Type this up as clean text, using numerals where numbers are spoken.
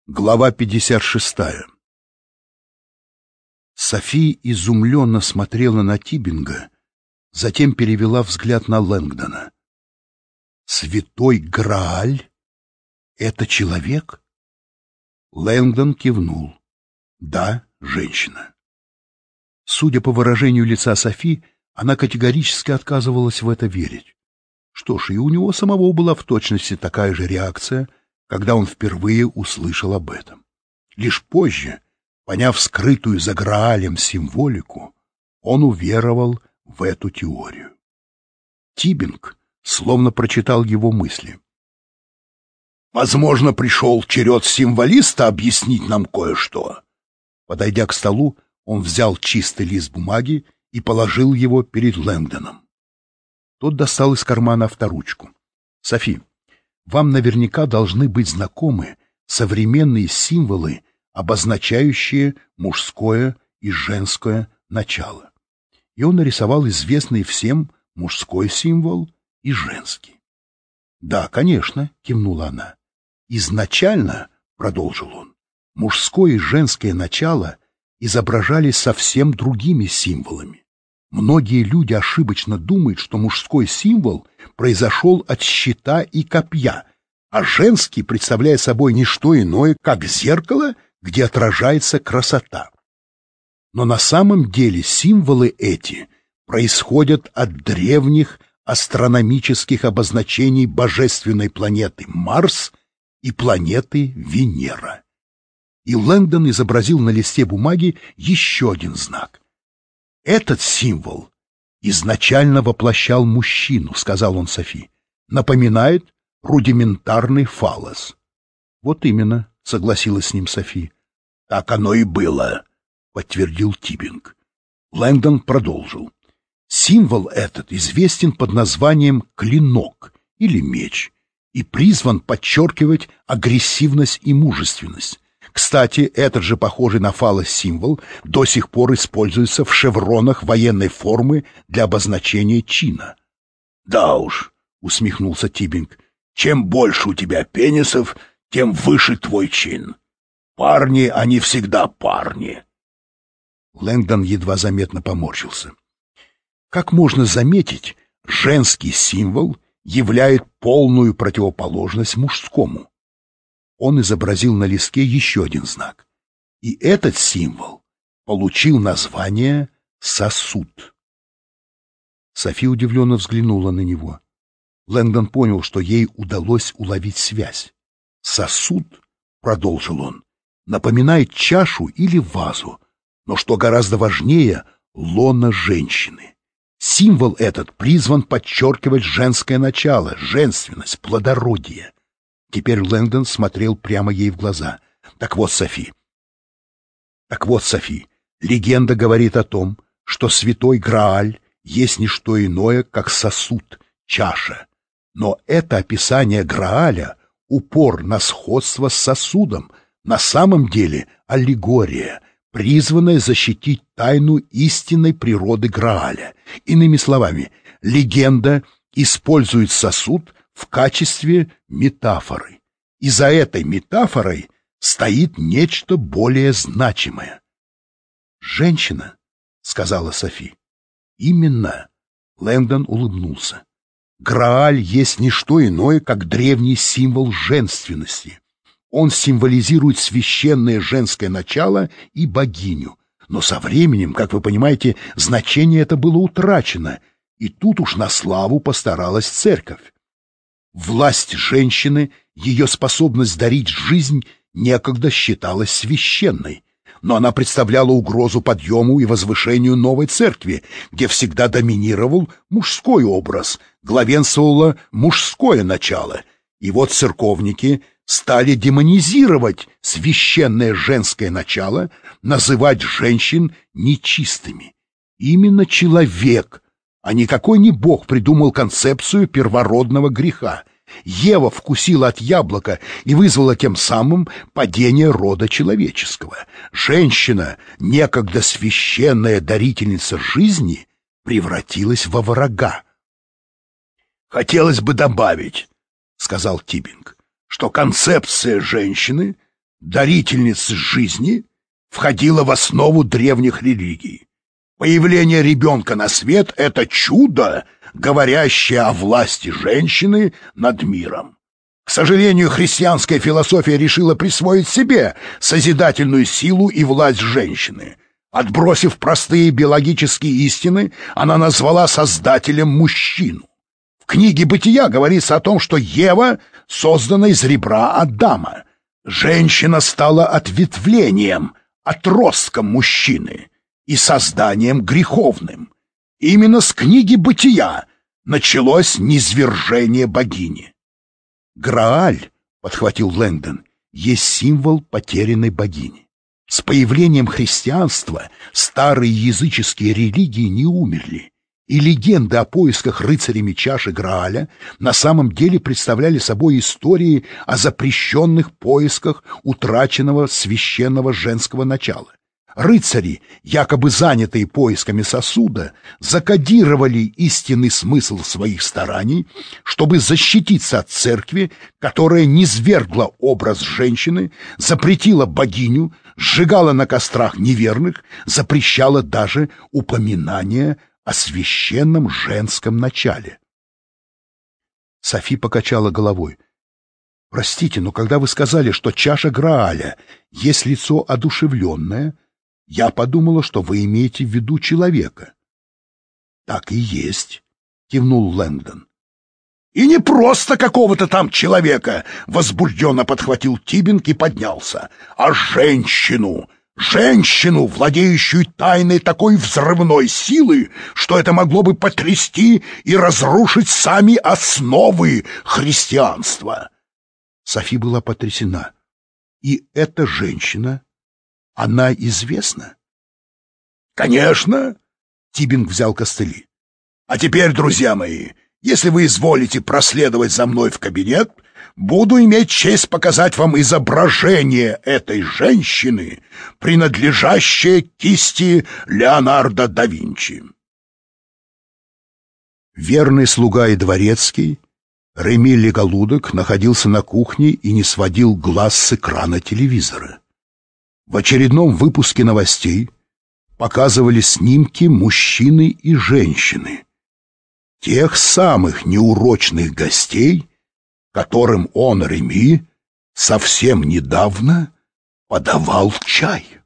Глава 56. Софи изумленно смотрела на Тибинга, затем перевела взгляд на Лэнгдона. «Святой Грааль? Это человек?» Лэнгдон кивнул. «Да, женщина». Судя по выражению лица Софи, она категорически отказывалась в это верить. Что ж, и у него самого была в точности такая же реакция, когда он впервые услышал об этом. Лишь позже, поняв скрытую за Граалем символику, он уверовал в эту теорию. Тибинг словно прочитал его мысли. «Возможно, пришел черед символиста объяснить нам кое-что». Подойдя к столу, он взял чистый лист бумаги и положил его перед Лэнгдоном. Тот достал из кармана авторучку. «Софи, вам наверняка должны быть знакомы современные символы, обозначающие мужское и женское начало». И он нарисовал известный всем мужской символ и женский. «Да, конечно», — кивнула она. «Изначально, — продолжил он, — мужское и женское начало изображались совсем другими символами. Многие люди ошибочно думают, что мужской символ произошел от щита и копья, а женский представляет собой не что иное, как зеркало, где отражается красота. Но на самом деле символы эти происходят от древних астрономических обозначений божественной планеты Марс и планеты Венера». И Лэнгдон изобразил на листе бумаги еще один знак. «Этот символ изначально воплощал мужчину», — сказал он Софи. «Напоминает рудиментарный фаллос». «Вот именно», — согласилась с ним Софи. «Так оно и было», — подтвердил Тибинг. Лэнгдон продолжил. «Символ этот известен под названием клинок или меч и призван подчеркивать агрессивность и мужественность. Кстати, этот же похожий на фаллос символ до сих пор используется в шевронах военной формы для обозначения чина». «Да уж», — усмехнулся Тибинг, — «чем больше у тебя пенисов, тем выше твой чин. Парни, они всегда парни». Лэнгдон едва заметно поморщился. Как можно заметить, женский символ являет полную противоположность мужскому. Он изобразил на листке еще один знак. И этот символ получил название «сосуд». Софи удивленно взглянула на него. Лэнгдон понял, что ей удалось уловить связь. «Сосуд», — продолжил он, — «напоминает чашу или вазу, но, что гораздо важнее, лоно женщины. Символ этот призван подчеркивать женское начало, женственность, плодородие». Теперь Лэнгдон смотрел прямо ей в глаза. Так вот, Софи, легенда говорит о том, что святой Грааль есть не что иное, как сосуд, чаша. Но это описание Грааля — упор на сходство с сосудом, на самом деле аллегория, призванная защитить тайну истинной природы Грааля. Иными словами, легенда использует сосуд в качестве метафоры. И за этой метафорой стоит нечто более значимое. «Женщина», — сказала Софи. «Именно», — Лэнгдон улыбнулся. «Грааль есть не что иное, как древний символ женственности. Он символизирует священное женское начало и богиню. Но со временем, как вы понимаете, значение это было утрачено, и тут уж на славу постаралась церковь. Власть женщины, ее способность дарить жизнь некогда считалась священной, но она представляла угрозу подъему и возвышению новой церкви, где всегда доминировал мужской образ, главенствовало мужское начало. И вот церковники стали демонизировать священное женское начало, называть женщин нечистыми. Именно человек, а никакой не бог, придумал концепцию первородного греха. Ева вкусила от яблока и вызвала тем самым падение рода человеческого. Женщина, некогда священная дарительница жизни, превратилась во врага. «Хотелось бы добавить, — сказал Тибинг, — что концепция женщины дарительниц жизни, входила в основу древних религий. Появление ребенка на свет — это чудо, говорящее о власти женщины над миром. К сожалению, христианская философия решила присвоить себе созидательную силу и власть женщины. Отбросив простые биологические истины, она назвала создателем мужчину. В книге «Бытия» говорится о том, что Ева создана из ребра Адама. Женщина стала ответвлением, отростком мужчины и созданием греховным. Именно с книги «Бытия» началось низвержение богини. Грааль, подхватил Лэнгдон, есть символ потерянной богини. С появлением христианства старые языческие религии не умерли, и легенды о поисках рыцарями чаши Грааля на самом деле представляли собой истории о запрещенных поисках утраченного священного женского начала. Рыцари, якобы занятые поисками сосуда, закодировали истинный смысл своих стараний, чтобы защититься от церкви, которая низвергла образ женщины, запретила богиню, сжигала на кострах неверных, запрещала даже упоминание о священном женском начале. Софи покачала головой. «Простите, но когда вы сказали, что чаша Грааля есть лицо одушевленное, я подумала, что вы имеете в виду человека». «Так и есть», — кивнул Лэнгдон. «И не просто какого-то там человека», — возбужденно подхватил Тибинг и поднялся, «а женщину, владеющую тайной такой взрывной силы, что это могло бы потрясти и разрушить сами основы христианства». Софи была потрясена. «И эта женщина, она известна?» «Конечно!» — Тибинг взял костыли. «А теперь, друзья мои, если вы изволите проследовать за мной в кабинет, буду иметь честь показать вам изображение этой женщины, принадлежащее кисти Леонардо да Винчи». Верный слуга и дворецкий, Реми Леголудок, находился на кухне и не сводил глаз с экрана телевизора. В очередном выпуске новостей показывали снимки мужчины и женщины, тех самых неурочных гостей, которым он, Реми, совсем недавно подавал чай.